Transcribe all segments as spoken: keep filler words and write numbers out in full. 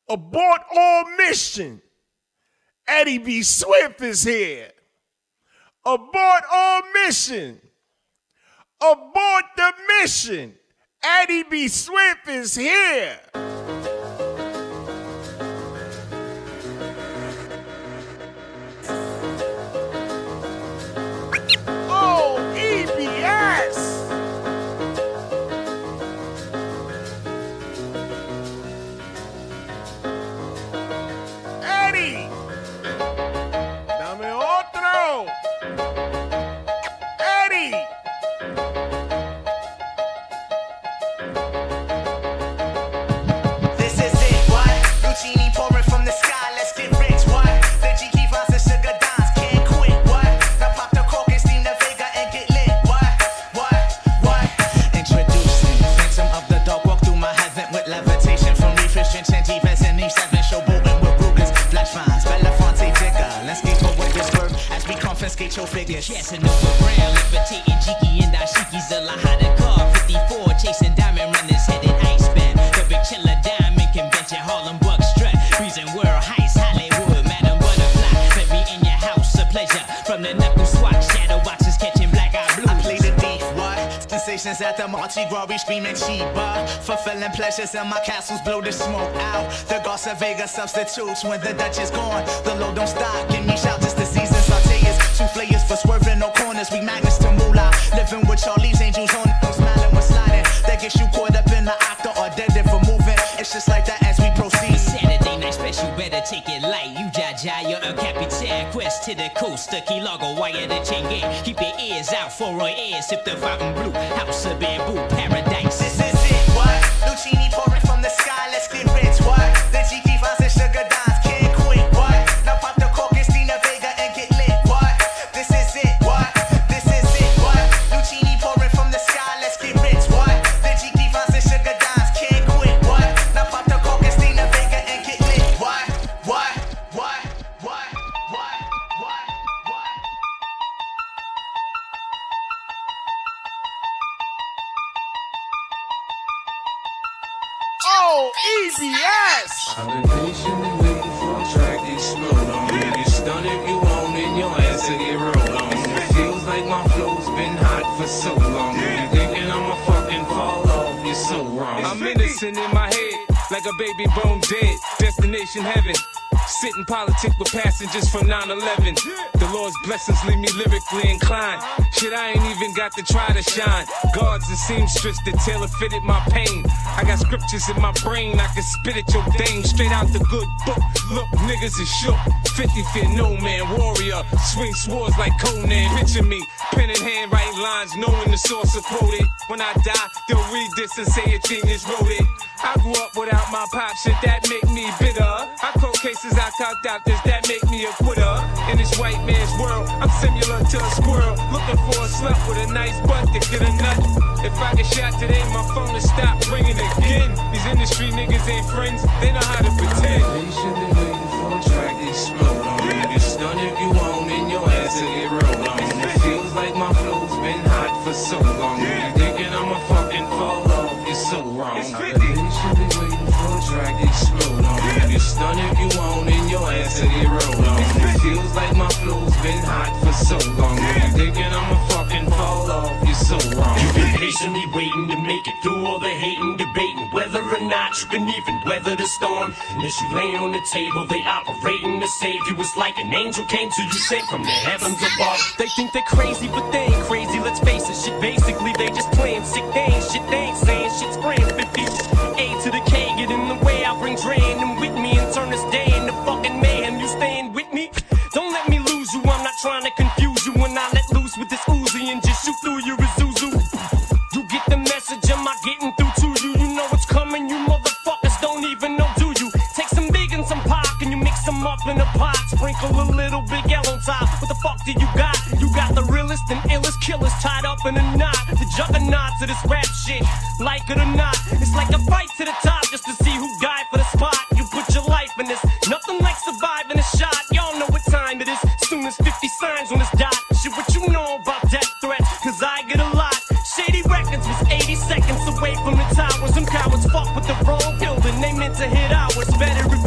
Abort all mission. Eddie B. Swift is here. Abort all mission. Abort the mission. Eddie B. Swift is here. Oh, E B S. Eddie. Dame otro. Eddie. This is it, what? Lucini pouring from the sky, let's get rich, what? The Jiki Vines and Sugar Dimes can't quit, what? Now pop the cork and steam the Vega and get lit, what? What? What? Introducing Phantom of the Dog, walk through my heaven with levitation from refreshing Chantivas and E seven, showboating with Rugers, Flash Vines, Belafonte Digger. Let's get with this word as we confiscate your figures. Casanova Brown, levitating Jiki and Ashiki's a Lahada car. fifty-four chasing diamond runners headed Iceman. The big chiller diamond convention, Harlem Buck strut. Reason world heights, Hollywood, Madam Butterfly. Let me in your house, a pleasure. From the knuckle swatch, shadow watches catching black eye blues. I play the thief, what? Sensations at the Mardi Gras, we screaming Chiba. Fulfilling pleasures in my castles, blow the smoke out. The Garza Vega substitutes when the Dutch is gone. The load don't stop, give me shout, just the season sauteers. Two flayers for swerving, no corners, we magnets to moolah. Living with Charlie's angels on them, smiling when sliding. That gets you caught up in the octa or dead if we're moving. It's just like that as we proceed. Saturday night special, better take it light. You jaja, you're a capitan. Quest to the coast, the key logo, wire the chain gang. Keep your ears out for our ears. Sip the fountain blue, house of bamboo, paradise. This is it, what? Lucini pouring from the sky, let's get rich, what? The Jiki Vines and Sugar Dimes can't quit, what? Now pop the cork and steam the Vega and get lit, what? This is it, what? This is it, what? Lucini pouring from the sky, let's get rich, what? The Jiki Vines and Sugar Dimes can't quit, what? Now pop the cork and steam the Vega and get lit, what? What? What? What? What? What? What? Oh, E B S. I've been patiently waiting for a track to explode on me. You stun if you want and your ass to get rolled on. It feels like my flow's been hot for so long. You thinking I'ma fucking fall off, you're so wrong. I'm innocent in my head, like a baby bone dead. Destination heaven. Sitting politic with passengers from nine eleven. The Lord's blessings leave me lyrically inclined. Shit, I ain't even got to try to shine. Guards and seamstress that tailor fitted my pain. I got scriptures in my brain, I can spit at your dame. Straight out the good book. Look, niggas is shook. fifty feet no man, warrior. Swing swords like Conan. Picture me, pen in hand, writing lines, knowing the source of quoted. When I die, they'll read this and say a genius wrote it. I grew up without my pop, shit that make me bitter. I cold cases, I cocked out this, that make me a quitter. In this white man's world, I'm similar to a squirrel, looking for a slut with a nice butt to get a nut. If I get shot today, my phone will stop ringing again. These industry niggas ain't friends, they know how to pretend. Patiently waiting for a track to explode on me. You stun if you want and your ass to get rolled on. It feels like my flow's been hot for so long. You thinking I'ma fucking fall off, you're so wrong. I've been patiently waiting for a track to explode on me. You stun if you want and your ass to get rolled on. It feels like my flow's been hot for so long. You thinking I'ma fucking fall off, you're so wrong. You've been patiently waiting to make it through all the hating, debating whether or not you can even weather the storm. And as you lay on the table, they operating to save you. It's like an angel came to you sent from the heavens above. They think they're crazy, but they ain't crazy, let's face it. Shit, basically, they just playing sick. They ain't shit, they ain't saying shit, spraying fifties. A to the K, get in the way, I bring Dre and them with me and turn this day into fucking mayhem. You staying with me? Don't let me lose you, I'm not trying to confuse you. When I let loose with this Uzi and just shoot through your Isuzu. You get the message, am I getting through to you? You know what's coming, you motherfuckers don't even know, do you? Take some big and some pop and you mix them up in a pot. Sprinkle a little Big L on top. What the fuck do you got? You got the realest and illest killers tied up in a knot. The juggernauts of this rap shit, like it or not. It's like a fight to the top just to see who died for the spot. You put your life in this, nothing like surviving a shot. Y'all know what time it is, soon as fifty signs on this dot. Shit, what you know about death threats, cause I get a lot. Shady Records was eighty seconds away from the towers. Them cowards fuck with the wrong building, they meant to hit ours. Better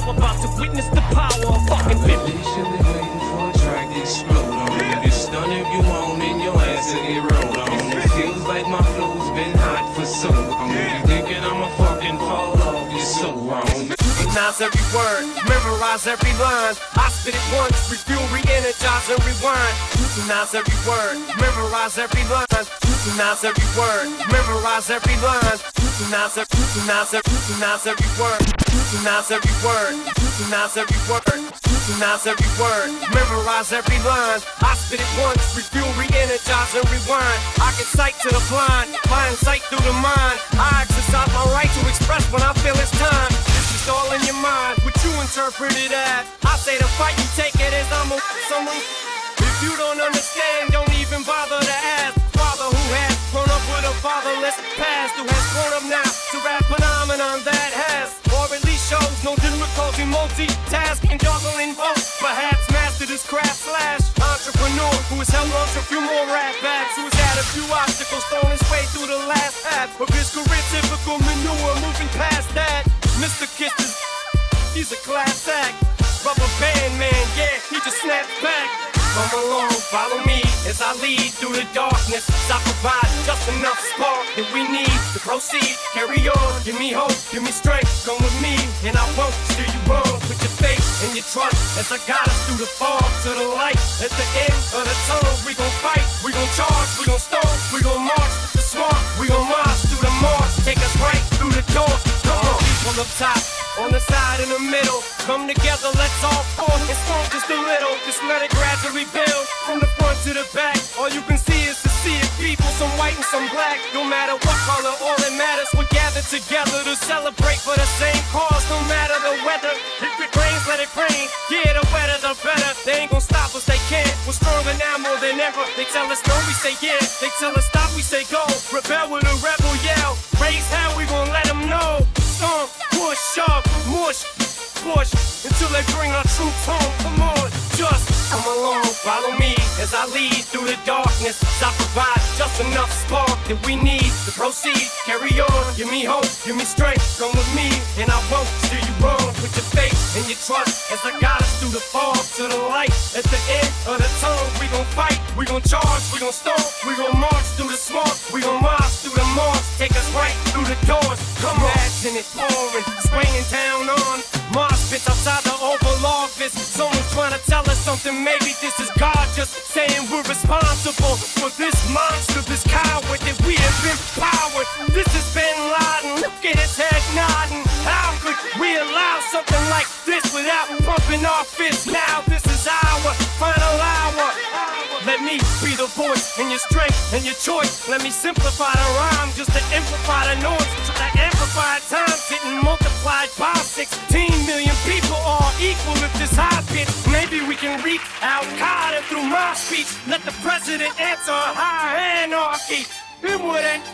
now about to witness the power of fucking fifty. Patiently waiting for a track to explode on. You get stunned if you want and your ass to get rolled on. It feels like my flow's been hot for so long. You thinking I'ma fucking fall off, you're so wrong. Recognize every word, memorize every line. I spit it once, review, re-energize and rewind. Recognize every word, memorize every line. Recognize every word, memorize every line. Recognize every, recognize every, recognize every word. Recognize every word, recognize every word. Recognize every word, memorize every line. I spit it once, review, re-energize and rewind. I can sight to the blind, find sight through the mind. I exercise my right to express when I feel it's time. This is all in your mind, what you interpret it as. I say the fight, you take it as I'm a someone. If you don't understand, don't even bother to ask. Father who has grown up with a fatherless past, who has grown up now to rap phenomenon that has, or at least shows no difficulty multitasking, juggling both. Perhaps mastered his craft slash entrepreneur who has held on to a few more rap backs, who has had a few obstacles thrown his way through the last half of his career. Typical manure, moving past that. Mister Kisses, he's a class act. Rubber band man, yeah, he just snaps back. Come along, follow me as I lead through the darkness. I provide just enough spark that we need to proceed. Carry on, give me hope, give me strength. Come with me, and I won't steer you wrong. Put your faith and your trust as I guide us through the fog to the light. At the end of the tunnel, we gon' fight, we gon' charge, we gon' storm, we gon' march with the smart, we gon' march through the march. Take us right through the door. Come on, people up top, on the side, in the middle. Come together, let's all forth and storm just a little. Just let it gradually build from the front to the back. All you can see is the sea of people, some white and some black. No matter what color, all that matters, we're gathered together to celebrate for the same cause. No matter the weather, if it rains, let it rain. Yeah, the wetter, the better. They ain't gon' stop us, they can't. We're stronger now more than ever. They tell us no, we say yeah. They tell us stop, we say go. Rebel with a rebel yell. Raise hell, we gon' let them know. Stomp, push, shove, mush, push until they bring our troops home. Come on, just come along, follow me as I lead through the darkness. I provide just enough spark that we need to proceed. Carry on, give me hope, give me strength. Come with me, and I won't steer you wrong. Put your faith and your trust as I guide us through the fog to the light. At the end of the tunnel, we gon' fight, we gon' charge, we gon' storm, we gon' march through the smoke, we gon' march through the march. Take us right through the doors. Come on, imagine it pouring, spraying down on Mars pits outside the Oval Office. Someone's trying to tell us something. Maybe this is God just saying we're responsible for this monster, this coward that we have been powered. This is Bin Laden. Look at his head nodding. How could we allow something like this without pumping our fists? Now this is our final hour. Let me be the voice and your strength and your choice. Let me simplify the rhyme just to amplify the noise. So that amplified time getting multiplied by sixteen million people are equal if this high pitch. Maybe we can reach Al-Qaeda through my speech. Let the president answer high anarchy. Him with it.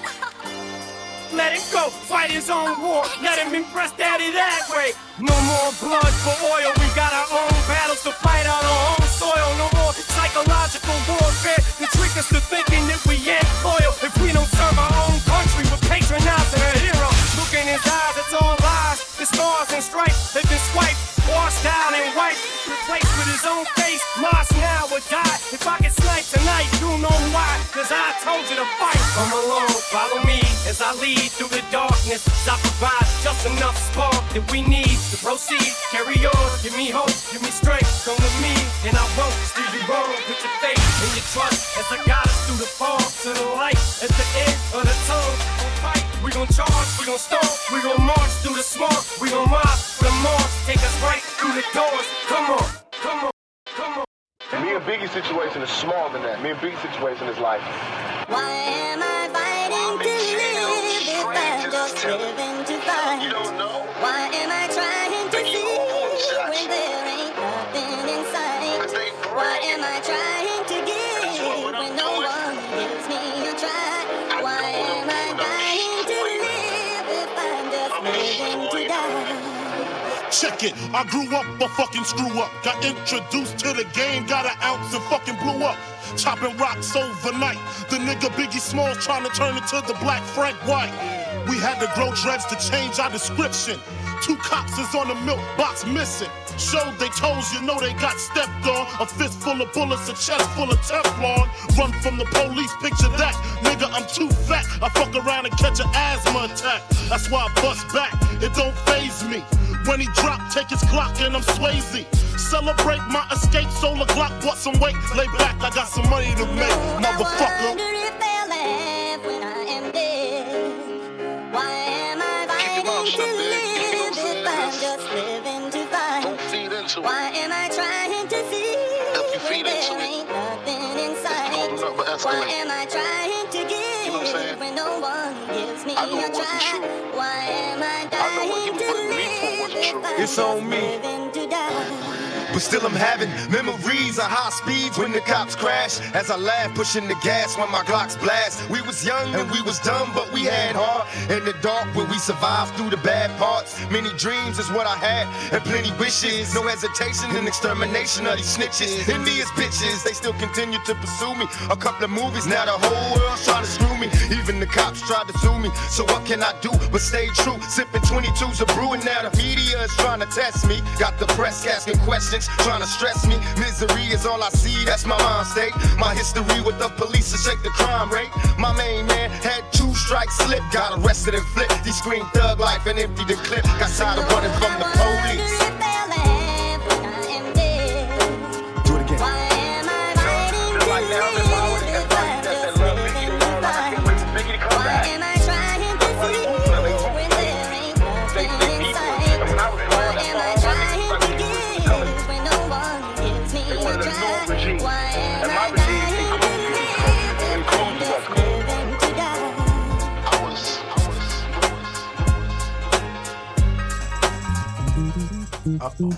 Let him go, fight his own war. Let him impress daddy that way. No more blood for oil. We got our own battles to fight on our own soil. No more psychological warfare to trick us to thinking that we ain't loyal. If we don't serve our own country, we're patronizing a hero. Look in his eyes, it's all lies. The stars and stripes, they've been swiped, washed out and wiped, replaced with his own face. Mars now or die. If I get sniped tonight, you know why. Cause I told you to fight. Come along, follow me as I lead through the darkness. I provide just enough spark that we need to proceed. Carry on, give me hope, give me strength. Come with me, and I won't steer you wrong. Put your faith and your trust as I guide us through the fog to the light. At the end of the tunnel, we gon' fight, we gon' charge, we gon' storm, we gon' march through the smoke, we gon' march through the march. Take us right through the doors. Come on, come on, come on. Me and Biggie's situation is smaller than that. Me and Biggie's situation is like. Why am I fighting to live if I'm just living to fight? You don't know. Why am I trying to see when there ain't nothing in sight? Why am I trying to give when no one gives me a try? Why am I dying to live if I'm just living to die? Check it, I grew up a fucking screw up. Got introduced to the game, got an ounce and fucking blew up. Chopping rocks overnight. The nigga Biggie Smalls trying to turn into the black Frank White. We had to grow dreads to change our description. Two cops is on the milk box missing. Showed they toes, you know they got stepped on. A fist full of bullets, a chest full of Teflon. Run from the police, picture that. Nigga, I'm too fat. I fuck around and catch an asthma attack. That's why I bust back, it don't faze me. When he drop, take his clock and I'm Swayze. Celebrate my escape, solar Glock, bought some weight. Lay back, I got some money to make, motherfucker. Wonder if they'll laugh when I am dead. Why am I fighting to live if I'm just living to fight? Don't feed into it. Why am I trying to see If you feed when into there it, ain't nothing in it's sight? gonna do nothing but Why escalate. am I trying to give You know what I'm saying? when no one gives me I know a it wasn't try? true. Why am I I know what you dying to put me for live wasn't true. if I'm It's just on me. living to die? But still I'm having memories of high speeds when the cops crash. As I laugh, pushing the gas when my Glocks blast. We was young and we was dumb, but we had heart. In the dark where we survived through the bad parts. Many dreams is what I had, and plenty wishes. No hesitation in extermination of these snitches. Envious bitches, they still continue to pursue me. A couple of movies, now the whole world's trying to screw me. Even the cops tried to sue me. So what can I do but stay true? Sipping twenty-twos of brew, and now the media is trying to test me. Got the press asking questions, trying to stress me. Misery is all I see, that's my mind state. My history with the police to shake the crime rate. My main man had two strikes slip, got arrested and flipped. He screamed thug life and emptied the clip. Got tired of running from the police. I wonder if they'll laugh when I am dead. Do it again. Why am I fighting to live if I'm just living to fight? Why am I trying to see when there ain't nothing in sight? Why am I trying to give when no one gives me a try? Why am I dying to live if I'm just living to die? I was, I was.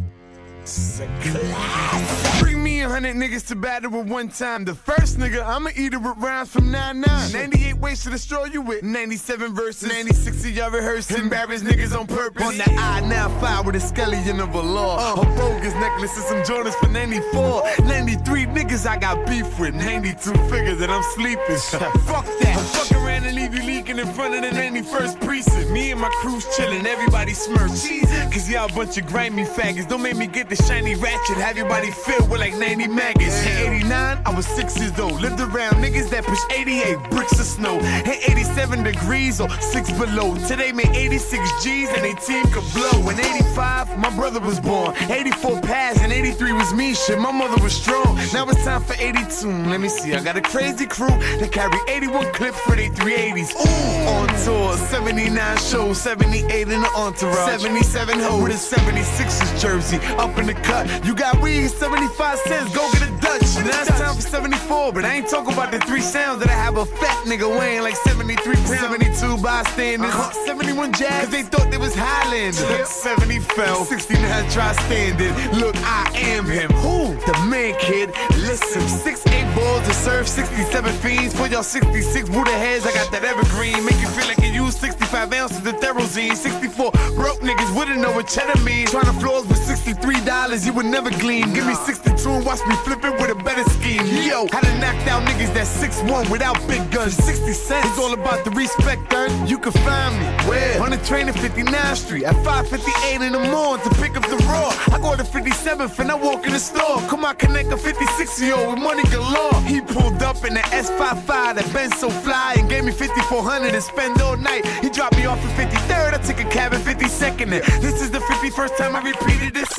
Bring me a hundred niggas to battle at one time. The first nigga, I'ma eat it with rounds from nine nine. ninety-eight ways to destroy you with ninety-seven verses. ninety-six of y'all rehearsing. Embarrass niggas on purpose. On the I now five with a skeleton of a law. A bogus necklace and some Jordans for ninety-four. ninety-three niggas I got beef with. ninety-two figures that I'm sleeping. Fuck that. Fuck around and leave you leaking in front of the ninety-first precinct. Me and my crew's chillin', everybody smirks. Cause y'all a bunch of grimy faggots. Don't make me get the shiny ratchet. Have your body filled with like ninety maggots. In eighty-nine, I was six years old. Lived around niggas that push eighty-eight bricks of snow. Hit eighty-seven degrees or six below. Today made eighty-six G's and they team could blow. In eighty-five, my brother was born. eighty-four passed and eighty-three was me. Shit, my mother was strong. Now it's time for eighty-two. Let me see, I got a crazy crew that carry eighty-one clips for they three eighties. Ooh, on tour, seventy-nine shows, seventy-eight in the entourage. seventy-seven hoes with a seventy-sixers jersey. Up in the cut, you got weed, seventy-five cents, go get a Dutch. Now it's time for seventy-four, but I ain't talking about the three sounds that I have a fat nigga weighing like seventy-three pounds. seventy-two bystanders, uh-huh. seventy-one jazz, cause they thought they was Highlander. Yep. seventy fell, sixty-nine try standing. Look, I am him. Who? The man kid. Listen, six eight balls to serve sixty-seven fiends. For y'all sixty-six Buddha heads, I got that evergreen. Make you feel like you use sixty-five ounces of Therozine. sixty-four broke niggas wouldn't know what cheddar means. Trying to floors with sixty-three dollars, you would never glean. Give me sixty-two and watch me flip it with a better scheme. Yo, how to knock down niggas that six one without big guns. sixty cents, it's all about the respect earned. You can find me where? On the train at fifty-ninth Street at five fifty-eight in the morning to pick up the raw. I go to fifty-seventh and I walk in the store. Come on, connect a fifty-six-year-old with money galore. He pulled up in the S fifty-five that been so fly and gave me fifty-four hundred to spend all night. He dropped me off at fifty-third, I took a cab at fifty-second. This is the fifty-first time I repeated this.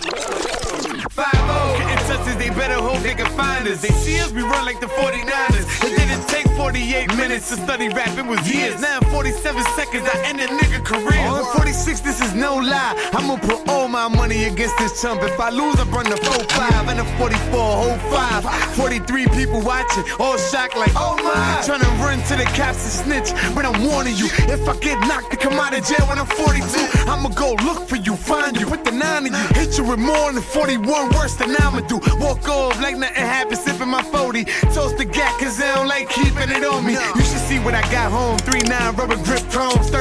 five oh, getting touches, they better hope they can find us. They see us, we run like the forty-niners. It didn't take forty-eight minutes to study rap, it was years. Now in forty-seven seconds, I end a nigga career. On forty-six, this is no lie. I'ma put all my money against this chump. If I lose, I run the four five and a forty-four, whole five. forty-three people watching, all shocked like, oh my. Trying to run to the cops and snitch, but I'm warning you. If I get knocked to come out of jail when I'm forty-two, I'ma go look for you, find you, put the nine in you. Hit you with more than forty-one, worse than I'ma do. Walk off like nothing happened, sipping my forty. Toast the gat, cause I don't like keeping it on me. You should see what I got home. three nine rubber grip chromes, thirty-eight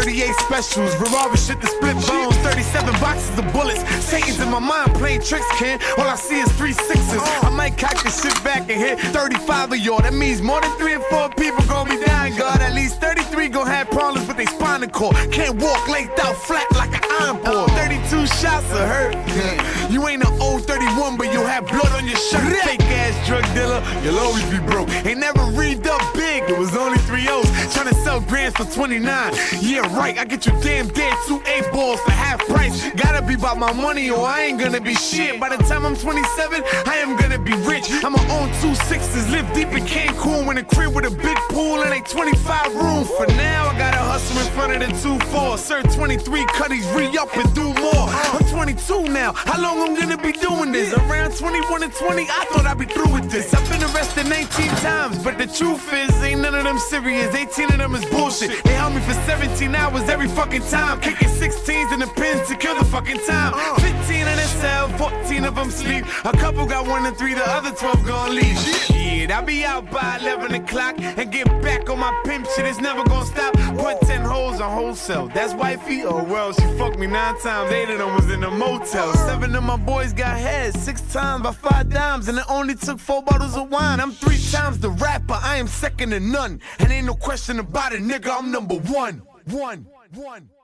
specials. Revolver shit to split bones. thirty-seven boxes of bullets. Satan's in my mind playing tricks, Ken. All I see is three sixes. I might cock this shit back and hit thirty-five of y'all. That means more than three or four people gonna be dying, God. At least thirty-three gonna have problems with their spinal cord. Can't walk laid out flat like an iron board. thirty-two shots of hurt. You ain't an old thirty-one, but you'll have blood on your shirt. Fake ass drug dealer, you'll always be broke. Ain't never read up big, it was only three O's. Tryna sell grams for twenty-nine. Yeah, right, I get you damn dead two eight balls for half price. Gotta be about my money or I ain't gonna be shit. By the time I'm twenty-seven, I am gonna be rich. I'ma own two sixes, live deep in Cancun in a crib with a big pool and a twenty-five room. For now, I gotta hustle in front of the two four. Serve twenty-three cutties, re-up and do more. I'm twenty-two now, how long I'm gonna be doing this? Around twenty-one and twenty, I thought I'd be through with this. I've been arrested nineteen times, but the truth is, ain't none of them serious. eighteen of them is bullshit. They held me for seventeen hours every fucking time. Kicking sixteens in the pins to kill the fucking time. fifteen in the cell, fourteen of them sleep. A couple got one and three, the other twelve gon' leave. Shit, I'll be out by eleven o'clock and get back on my pimp shit. It's never gon' stop. Put ten hoes on wholesale. That's wifey? Oh well, she fucked me nine times. Eight of them was in a motel. Seven of my boys got head six times by five dimes, and it only took four bottles of wine. I'm three times the rapper. I am second to none, and ain't no question about it, nigga. I'm number one. One. One.